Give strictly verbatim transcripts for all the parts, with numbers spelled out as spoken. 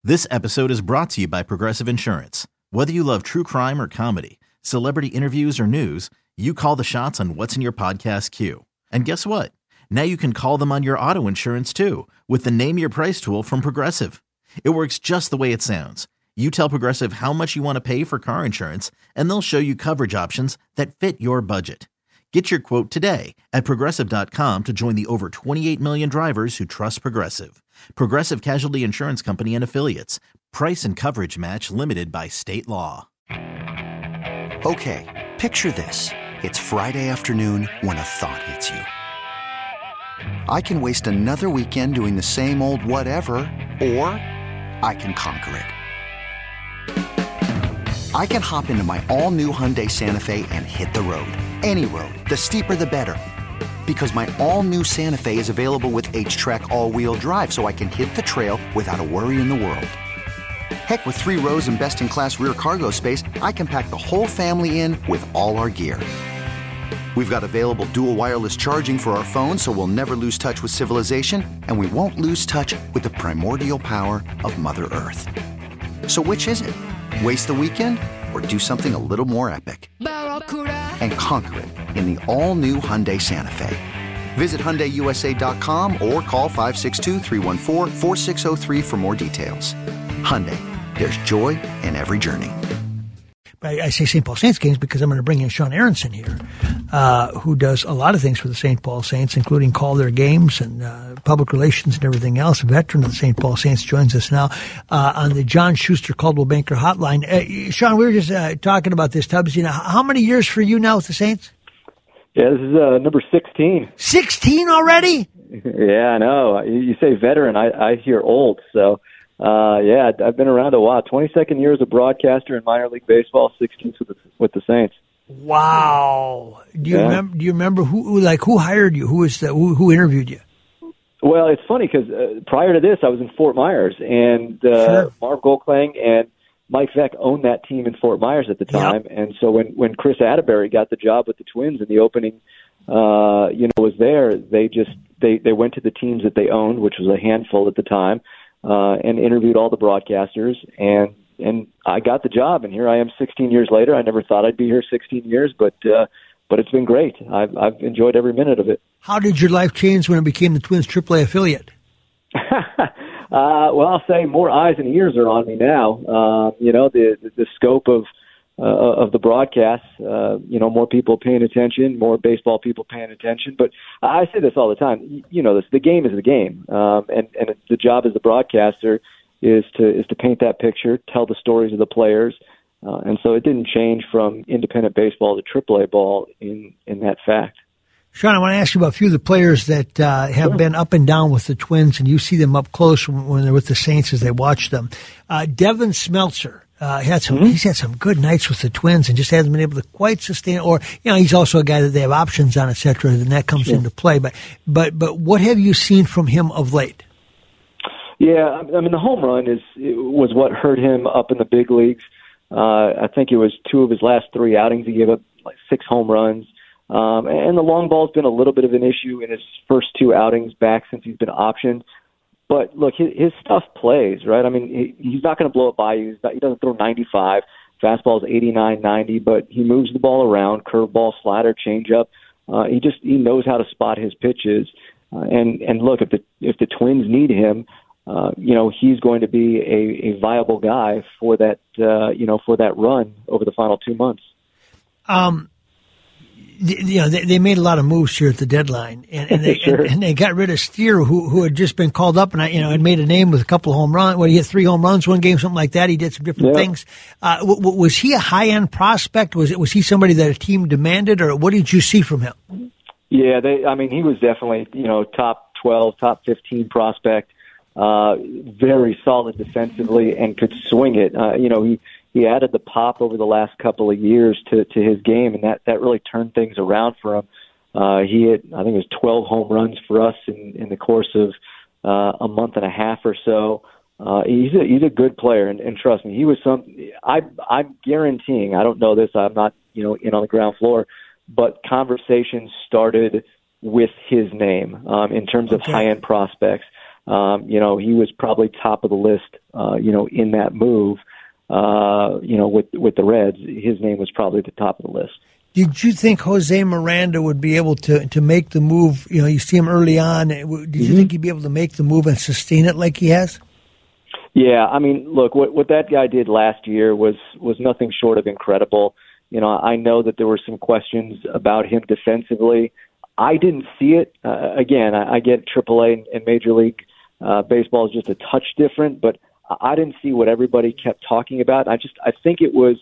This episode is brought to you by Progressive Insurance. Whether you love true crime or comedy, celebrity interviews or news, you call the shots on what's in your podcast queue. And guess what? Now you can call them on your auto insurance too with the Name Your Price tool from Progressive. It works just the way it sounds. You tell Progressive how much you want to pay for car insurance, and they'll show you coverage options that fit your budget. Get your quote today at Progressive dot com to join the over twenty-eight million drivers who trust Progressive. Progressive Casualty Insurance Company and Affiliates. Price and coverage match limited by state law. Okay, picture this. It's Friday afternoon when a thought hits you. I can waste another weekend doing the same old whatever, or I can conquer it. I can hop into my all-new Hyundai Santa Fe and hit the road. Any road. The steeper, the better. Because my all-new Santa Fe is available with H-Track all-wheel drive, so I can hit the trail without a worry in the world. Heck, with three rows and best-in-class rear cargo space, I can pack the whole family in with all our gear. We've got available dual wireless charging for our phones, so we'll never lose touch with civilization, and we won't lose touch with the primordial power of Mother Earth. So which is it? Waste the weekend or do something a little more epic? And conquer it in the all-new Hyundai Santa Fe. Visit Hyundai U S A dot com or call five six two, three one four, four six zero three for more details. Hyundai, there's joy in every journey. I, I say Saint Paul Saints games because I'm going to bring in Sean Aronson here, uh, who does a lot of things for the Saint Paul Saints, including call their games and uh, public relations and everything else. A veteran of the Saint Paul Saints joins us now uh, on the John Schuster Coldwell Banker Hotline. Uh, Sean, we were just uh, talking about this, Tubbs. You know, how many years for you now with the Saints? Yeah, this is uh, number sixteen. sixteen already? Yeah, I know. You say veteran, I, I hear old, so... Uh, yeah, I've been around a while. twenty-second year as a broadcaster in minor league baseball, sixteenth with the, with the Saints. Wow. Do you yeah. remember? Do you remember who, like, who hired you? Who was the, who, who interviewed you? Well, it's funny because uh, prior to this, I was in Fort Myers, and uh, sure. Marv Goldklang and Mike Veck owned that team in Fort Myers at the time. Yep. And so when when Chris Atterbury got the job with the Twins and the opening, uh, you know, was there, they just they they went to the teams that they owned, which was a handful at the time. Uh, and interviewed all the broadcasters, and and I got the job, and here I am sixteen years later. I never thought I'd be here sixteen years, but uh, but it's been great. I've, I've enjoyed every minute of it. How did your life change when it became the Twins triple A affiliate? uh, well, I'll say more eyes and ears are on me now. Uh, you know, the, the, the scope of uh, of the broadcast, uh, you know, more people paying attention, more baseball people paying attention. But I say this all the time. You, you know, this the game is the game, um, and and the job as the broadcaster is to is to paint that picture, tell the stories of the players, uh, and so it didn't change from independent baseball to triple A ball in in that fact. Sean, I want to ask you about a few of the players that uh, have sure. been up and down with the Twins, and you see them up close when, when they're with the Saints as they watch them. Uh, Devin Smeltzer. Uh, had some, mm-hmm. He's had some good nights with the Twins and just hasn't been able to quite sustain. Or, you know, he's also a guy that they have options on, et cetera. And that comes sure. into play. But, but, but what have you seen from him of late? Yeah, I mean, the home run is was what hurt him up in the big leagues. Uh, I think it was two of his last three outings. He gave up like six home runs. Um, and the long ball's been a little bit of an issue in his first two outings back since he's been optioned. But look, his, his stuff plays, right? I mean, he, he's not going to blow it by you. He's not, he doesn't throw ninety-five. Fastball's eighty-nine, ninety, but he moves the ball around, curveball, slider, changeup. Uh, he just he knows how to spot his pitches. Uh, and and look, if the if the Twins need him, uh, you know, he's going to be a, a viable guy for that uh, you know for that run over the final two months. Um. You know, they, they made a lot of moves here at the deadline, and, and, they, sure. and, and they got rid of Steer, who who had just been called up, and I, you know, had made a name with a couple of home runs. Well, he hit three home runs one game, something like that. He did some different yeah. things. Uh, w- w- was he a high end prospect? Was it was he somebody that a team demanded, or what did you see from him? Yeah, they. I mean, he was definitely you know top twelve, top fifteen prospect. Uh, very solid defensively and could swing it. Uh, you know, he. He added the pop over the last couple of years to, to his game, and that, that really turned things around for him. Uh, he hit, I think it was twelve home runs for us in, in the course of uh, a month and a half or so. Uh, he's a, he's a good player, and, and trust me, he was some. I I'm guaranteeing. I don't know this. I'm not you know in on the ground floor, but conversations started with his name um, in terms of okay. high end prospects. um, you know, he was probably top of the list, uh, you know, in that move, uh, you know, with with the Reds. His name was probably at the top of the list. Did you think Jose Miranda would be able to, to make the move? You know, you see him early on. Did you mm-hmm. think he'd be able to make the move and sustain it like he has? Yeah, I mean, look, what what that guy did last year was was nothing short of incredible. You know, I know that there were some questions about him defensively. I didn't see it. Uh, again, I, I get triple A and Major League uh, Baseball is just a touch different, but I didn't see what everybody kept talking about. I just I think it was,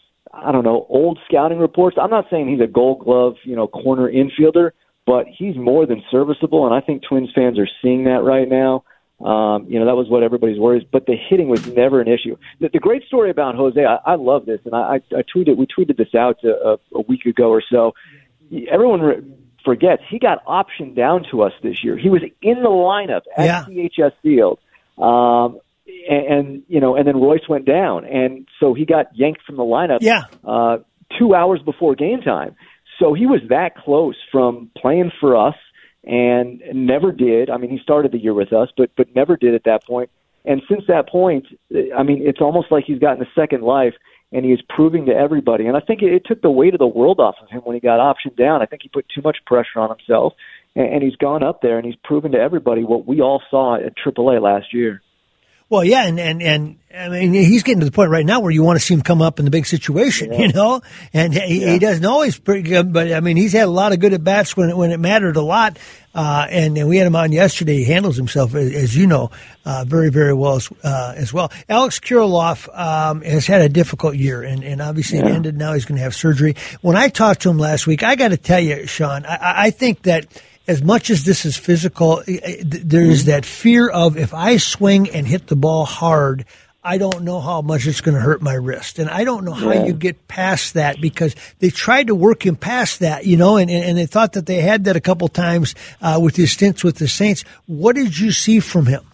I don't know, old scouting reports. I'm not saying he's a Gold Glove, you know, corner infielder, but he's more than serviceable, and I think Twins fans are seeing that right now. Um, you know, that was what everybody's worried, but the hitting was never an issue. The, the great story about Jose, I, I love this, and I, I tweeted, we tweeted this out a, a week ago or so. Everyone re- forgets he got optioned down to us this year. He was in the lineup at yeah. C H S Field, um, and, and you know, and then Royce went down, and so he got yanked from the lineup. Yeah. Uh, two hours before game time. So he was that close from playing for us. And never did. I mean, he started the year with us, but but never did at that point. And since that point, I mean, it's almost like he's gotten a second life, and he is proving to everybody. And I think it, it took the weight of the world off of him when he got optioned down. I think he put too much pressure on himself, and, and he's gone up there, and he's proven to everybody what we all saw at triple A last year. Well, yeah, and, and, and I mean, he's getting to the point right now where you want to see him come up in the big situation, yeah. you know, and he, yeah. he doesn't always pretty good, but I mean, he's had a lot of good at bats when, when it mattered a lot. Uh, and, and we had him on yesterday. He handles himself, as, as you know, uh, very, very well as, uh, as well. Alex Kirilloff, um, has had a difficult year, and, and obviously yeah. it ended. Now he's going to have surgery. When I talked to him last week, I got to tell you, Sean, I, I think that as much as this is physical, there is that fear of if I swing and hit the ball hard, I don't know how much it's going to hurt my wrist. And I don't know how yeah. you get past that, because they tried to work him past that, you know, and, and they thought that they had that a couple times uh, with his stints with the Saints. What did you see from him?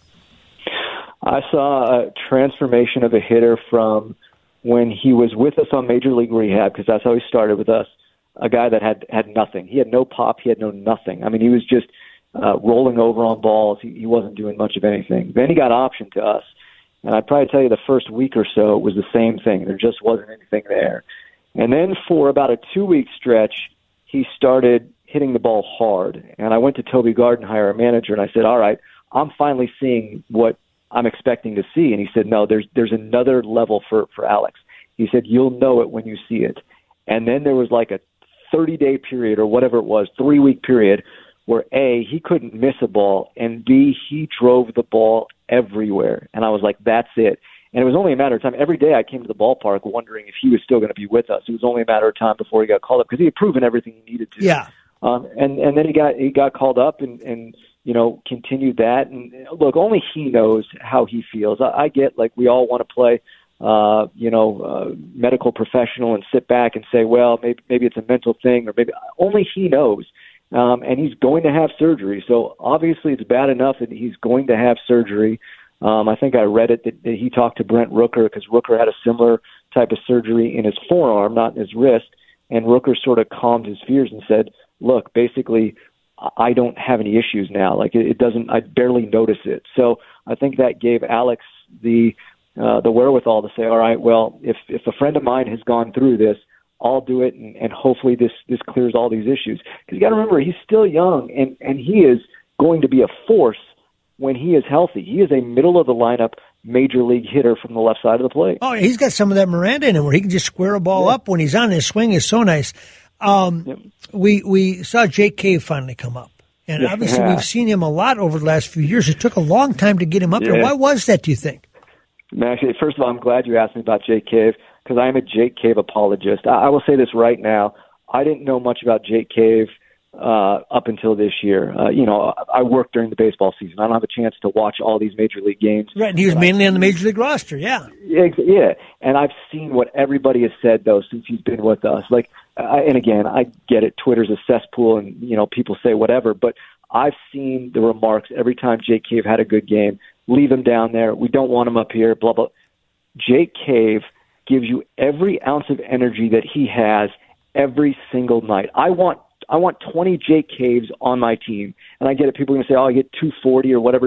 I saw a transformation of a hitter from when he was with us on Major League Rehab, because that's how he started with us. A guy that had, had nothing. He had no pop. He had no nothing. I mean, he was just uh, rolling over on balls. He, he wasn't doing much of anything. Then he got optioned to us. And I'd probably tell you the first week or so it was the same thing. There just wasn't anything there. And then for about a two-week stretch, he started hitting the ball hard. And I went to Toby Gardenhire, our manager, and I said, all right, I'm finally seeing what I'm expecting to see. And he said, no, there's there's another level for, for Alex. He said, you'll know it when you see it. And then there was like a thirty-day period or whatever it was, three-week period, where A, he couldn't miss a ball, and B, he drove the ball everywhere. And I was like, that's it. And it was only a matter of time. Every day I came to the ballpark wondering if he was still going to be with us. It was only a matter of time before he got called up, because he had proven everything he needed to. Yeah. Um, and, and then he got he got called up and, and, you know, continued that. And, look, only he knows how he feels. I, I get, like, we all want to play Uh, you know, uh, medical professional and sit back and say, well, maybe maybe it's a mental thing, or maybe only he knows. Um, and he's going to have surgery. So obviously it's bad enough that he's going to have surgery. Um, I think I read it that, that he talked to Brent Rooker, because Rooker had a similar type of surgery in his forearm, not in his wrist. And Rooker sort of calmed his fears and said, look, basically, I don't have any issues now. Like, it, it doesn't, I barely notice it. So I think that gave Alex the Uh, the wherewithal to say, all right, well, if if a friend of mine has gone through this, I'll do it, and, and hopefully this this clears all these issues. Because you got to remember, he's still young, and, and he is going to be a force when he is healthy. He is a middle-of-the-lineup major league hitter from the left side of the plate. Oh, he's got some of that Miranda in him where he can just square a ball yeah. up when he's on. His swing is so nice. Um, yep. We we saw Jake Cave finally come up. And yeah. obviously we've seen him a lot over the last few years. It took a long time to get him up yeah. there. Why was that, do you think? Actually, first of all, I'm glad you asked me about Jake Cave, because I am a Jake Cave apologist. I, I will say this right now. I didn't know much about Jake Cave uh, up until this year. Uh, you know, I worked during the baseball season. I don't have a chance to watch all these major league games. Right, and he was mainly on the major league roster, yeah. Yeah, and I've seen what everybody has said, though, since he's been with us. Like, I, and again, I get it. Twitter's a cesspool, and, you know, people say whatever, but I've seen the remarks every time Jake Cave had a good game. Leave him down there. We don't want him up here, blah, blah. Jake Cave gives you every ounce of energy that he has every single night. I want I want twenty Jake Caves on my team. And I get it. People are going to say, oh, I get two forty or whatever.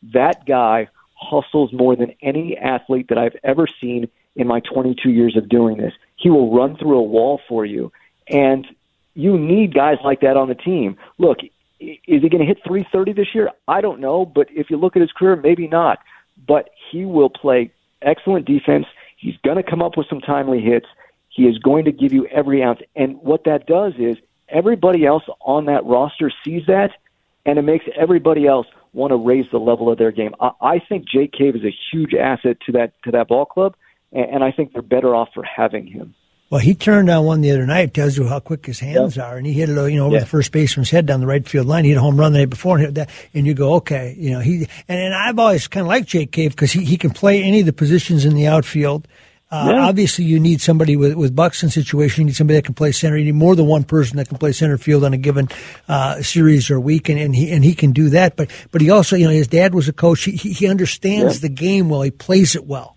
that guy hustles more than any athlete that I've ever seen in my twenty-two years of doing this. He will run through a wall for you. And you need guys like that on the team. Look, is he going to hit three thirty this year? I don't know, but if you look at his career, maybe not. But he will play excellent defense. He's going to come up with some timely hits. He is going to give you every ounce. And what that does is everybody else on that roster sees that, and it makes everybody else want to raise the level of their game. I, I think Jake Cave is a huge asset to that to that ball club, and, and I think they're better off for having him. Well, he turned on one the other night. It tells you how quick his hands yeah. are, and he hit it, you know, over yeah. the first baseman's head down the right field line. He hit a home run the night before, and hit that, and you go, okay, you know, he. And, and I've always kind of liked Jake Cave because he, he can play any of the positions in the outfield. Uh, yeah. Obviously, you need somebody with with Buxton's situation. You need somebody that can play center. You need more than one person that can play center field on a given uh, series or week, and, and he and he can do that. But but he also, you know, his dad was a coach. He he understands yeah. the game well. He plays it well.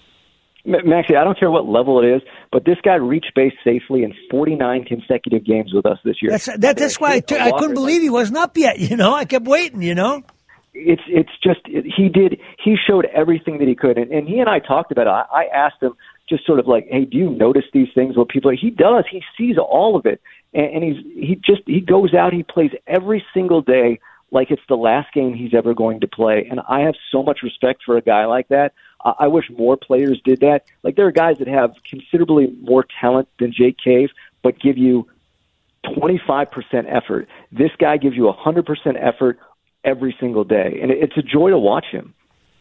Maxie, I don't care what level it is, but this guy reached base safely in forty-nine consecutive games with us this year. That's that, that's why I, t- I couldn't believe he wasn't up yet. You know, I kept waiting. You know, it's it's just he did he showed everything that he could, and, and he and I talked about it. I, I asked him just sort of like, hey, do you notice these things? What people he does, he sees all of it, and, and he's he just he goes out, he plays every single day like it's the last game he's ever going to play, and I have so much respect for a guy like that. I wish more players did that. Like, there are guys that have considerably more talent than Jake Cave, but give you twenty-five percent effort. This guy gives you one hundred percent effort every single day, and it's a joy to watch him.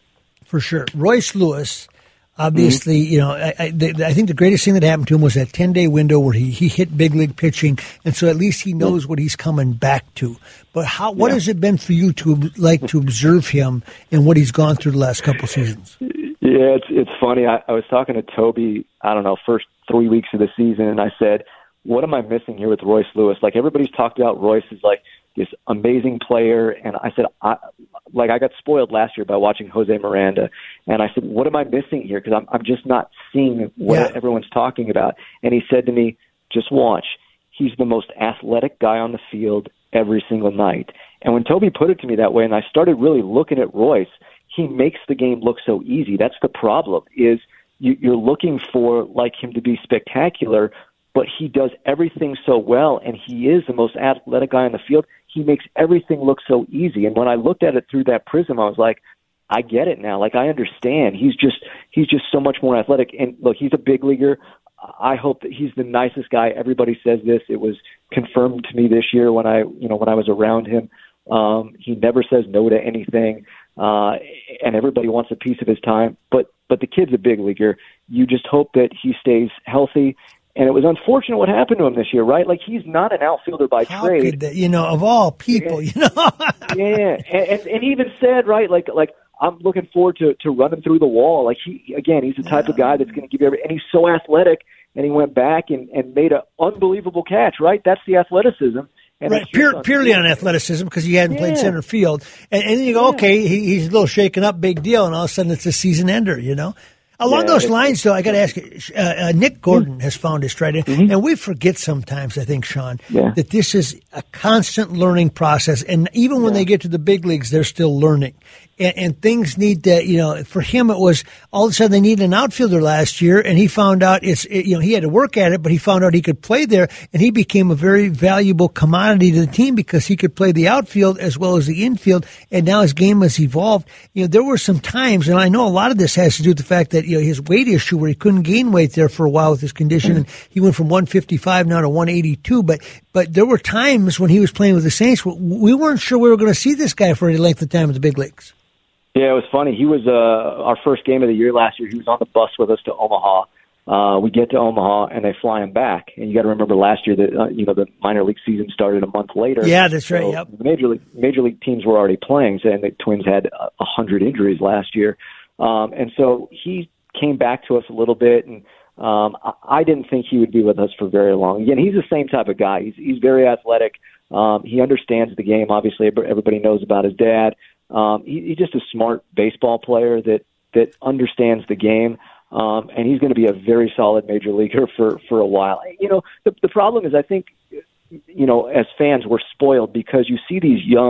For sure. Royce Lewis, obviously, mm-hmm. you know, I, I, the, I think the greatest thing that happened to him was that ten-day window where he, he hit big league pitching, and so at least he knows yeah. what he's coming back to. But how? what yeah. has it been for you to like to observe him and what he's gone through the last couple of seasons? Yeah, it's it's funny. I, I was talking to Toby, I don't know, first three weeks of the season, and I said, what am I missing here with Royce Lewis? Like, everybody's talked about Royce as like this amazing player, and I said, I, like, I got spoiled last year by watching Jose Miranda, and I said, what am I missing here? Because I'm I'm just not seeing what yeah. everyone's talking about. And he said to me, just watch. He's the most athletic guy on the field every single night. And when Toby put it to me that way, and I started really looking at Royce, he makes the game look so easy. That's the problem, is you, you're looking for like him to be spectacular, but he does everything so well, and he is the most athletic guy on the field. He makes everything look so easy. And when I looked at it through that prism, I was like, I get it now. Like, I understand. He's just he's just so much more athletic. And look, he's a big leaguer. I hope that he's the nicest guy. Everybody says this. It was confirmed to me this year when I, you know, when I was around him. Um, he never says no to anything. Uh, and everybody wants a piece of his time, but but the kid's a big leaguer. You just hope that he stays healthy. And it was unfortunate what happened to him this year, right? Like, he's not an outfielder by How trade. Could that, you know, of all people, yeah. you know. yeah, and, and and he even said, right, like like I'm looking forward to to running through the wall. Like, he again, he's the type yeah. of guy that's going to give you every, and he's so athletic. And he went back and and made an unbelievable catch, right? That's the athleticism. And right, pure, purely on athleticism because he hadn't yeah. played center field. And, and then you go, yeah. okay, he, he's a little shaken up, big deal, and all of a sudden it's a season ender, you know? Along yeah, those lines, though, I got to ask you, uh, uh, Nick Gordon mm-hmm. has found his stride. Mm-hmm. And we forget sometimes, I think, Sean, yeah. that this is a constant learning process. And even when yeah. they get to the big leagues, they're still learning. And, and things need to, you know, for him it was all of a sudden they needed an outfielder last year, and he found out it's, it, you know, he had to work at it, but he found out he could play there, and he became a very valuable commodity to the team because he could play the outfield as well as the infield, and now his game has evolved. You know, there were some times, and I know a lot of this has to do with the fact that, you know, his weight issue where he couldn't gain weight there for a while with his condition, and he went from one fifty-five now to one eighty-two, but, but there were times when he was playing with the Saints where we weren't sure we were going to see this guy for any length of time at the big leagues. Yeah, it was funny. He was uh, our first game of the year last year. He was on the bus with us to Omaha. Uh, we get to Omaha, and they fly him back. And you got to remember last year that uh, you know the minor league season started a month later. Yeah, that's right. So yep. The major league major league teams were already playing, and the Twins had a hundred injuries last year. Um, and so he came back to us a little bit, and um, I, I didn't think he would be with us for very long. Again, he's the same type of guy. He's he's very athletic. Um, he understands the game. Obviously, everybody knows about his dad. Um, he, he's just a smart baseball player that, that understands the game, um, and he's going to be a very solid major leaguer for, for a while. You know, the, the problem is I think, you know, as fans, we're spoiled because you see these young,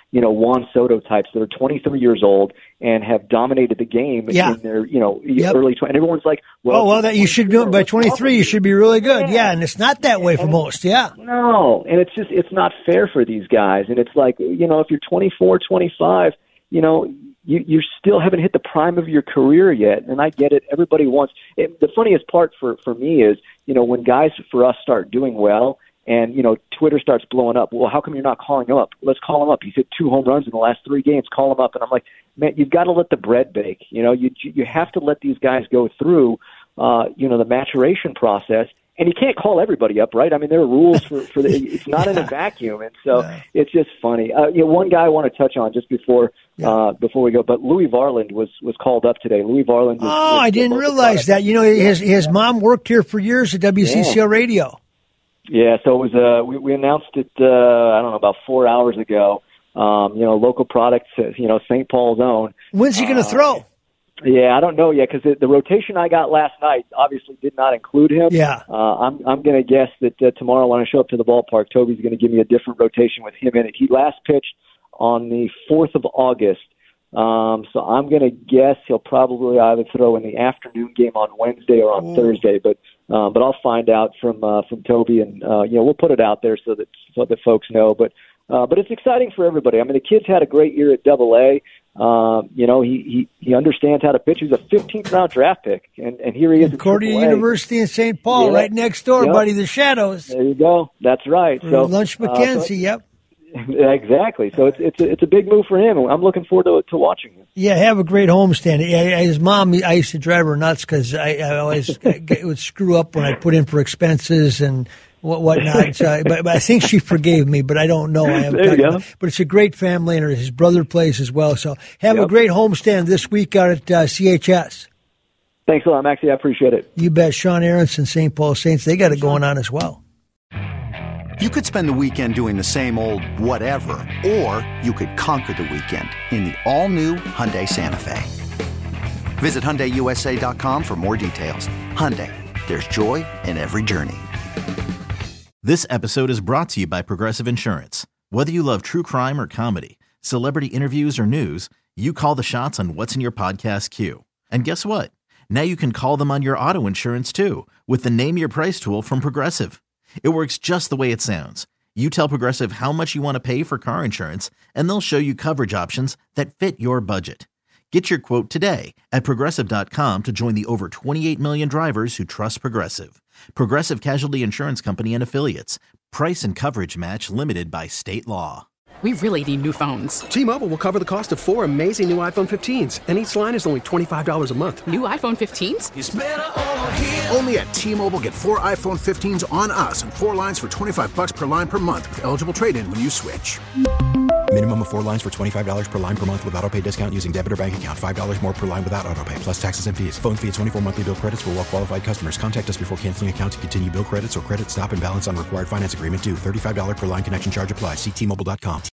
you know, Juan Soto types that are twenty-three years old and have dominated the game yeah. in their, you know, yep. early twenties. And everyone's like, well, oh, well, that you should do it by twenty-three. You should be really good. Yeah. yeah and it's not that way for and, most. Yeah. No. And it's just, it's not fair for these guys. And it's like, you know, if you're twenty-four, twenty-five, you know, you, you still haven't hit the prime of your career yet. And I get it. Everybody wants it. The funniest part for, for me is, you know, when guys for us start doing well, and, you know, Twitter starts blowing up. Well, how come you're not calling him up? Let's call him up. He's hit two home runs in the last three games. Call him up. And I'm like, man, you've got to let the bread bake. You know, you you have to let these guys go through, uh, you know, the maturation process. And you can't call everybody up, right? I mean, there are rules for, for the, it's not yeah. in a vacuum. And so yeah. it's just funny. Uh, you know, one guy I want to touch on just before yeah. uh, before we go, but Louis Varland was, was called up today. Louis Varland. Was, oh, was I didn't realize that. You know, his, his yeah. mom worked here for years at W C C L yeah. Radio. Yeah, so it was. Uh, we, we announced it. Uh, I don't know, about four hours ago. Um, you know, local products. You know, Saint Paul's own. When's he going to uh, throw? Yeah, I don't know yet because the, the rotation I got last night obviously did not include him. Yeah, uh, I'm I'm going to guess that uh, tomorrow when I show up to the ballpark, Toby's going to give me a different rotation with him in it. He last pitched on the fourth of August. Um, so I'm going to guess he'll probably either throw in the afternoon game on Wednesday or on Ooh. Thursday, but uh, but I'll find out from uh, from Toby, and uh, you know we'll put it out there so that so that folks know. But uh, but it's exciting for everybody. I mean, the kid's had a great year at Double A. Um, you know, he, he he understands how to pitch. He's a fifteenth round draft pick, and and here he is. Concordia University in Saint Paul, yeah. right next door, yep. buddy. The Shadows. There you go. That's right. So Lunch McKenzie. Uh, so, yep. Exactly. So it's it's a, it's a big move for him. I'm looking forward to to watching him. Yeah, have a great homestand. His mom, I used to drive her nuts because I, I always it would screw up when I put in for expenses and what whatnot. So, but, but I think she forgave me, but I don't know. I there you go. About, but it's a great family, and his brother plays as well. So have yep. a great homestand this week out at uh, C H S. Thanks a lot, Maxie. I appreciate it. You bet. Sean Aronson, Saint Paul Saints, they got it going on as well. You could spend the weekend doing the same old whatever, or you could conquer the weekend in the all-new Hyundai Santa Fe. Visit Hyundai U S A dot com for more details. Hyundai, there's joy in every journey. This episode is brought to you by Progressive Insurance. Whether you love true crime or comedy, celebrity interviews or news, you call the shots on what's in your podcast queue. And guess what? Now you can call them on your auto insurance too with the Name Your Price tool from Progressive. It works just the way it sounds. You tell Progressive how much you want to pay for car insurance, and they'll show you coverage options that fit your budget. Get your quote today at Progressive dot com to join the over twenty-eight million drivers who trust Progressive. Progressive Casualty Insurance Company and Affiliates. Price and coverage match limited by state law. We really need new phones. T-Mobile will cover the cost of four amazing new iPhone fifteens, and each line is only twenty-five dollars a month. New iPhone fifteens? It's better over here. Only at T-Mobile, get four iPhone fifteens on us and four lines for twenty-five dollars per line per month with eligible trade-in when you switch. Minimum of four lines for twenty-five dollars per line per month with autopay discount using debit or bank account. five dollars more per line without autopay, plus taxes and fees. Phone fee at twenty-four monthly bill credits for well-qualified customers. Contact us before canceling account to continue bill credits or credit stop and balance on required finance agreement due. thirty-five dollars per line connection charge applies. See T Mobile dot com.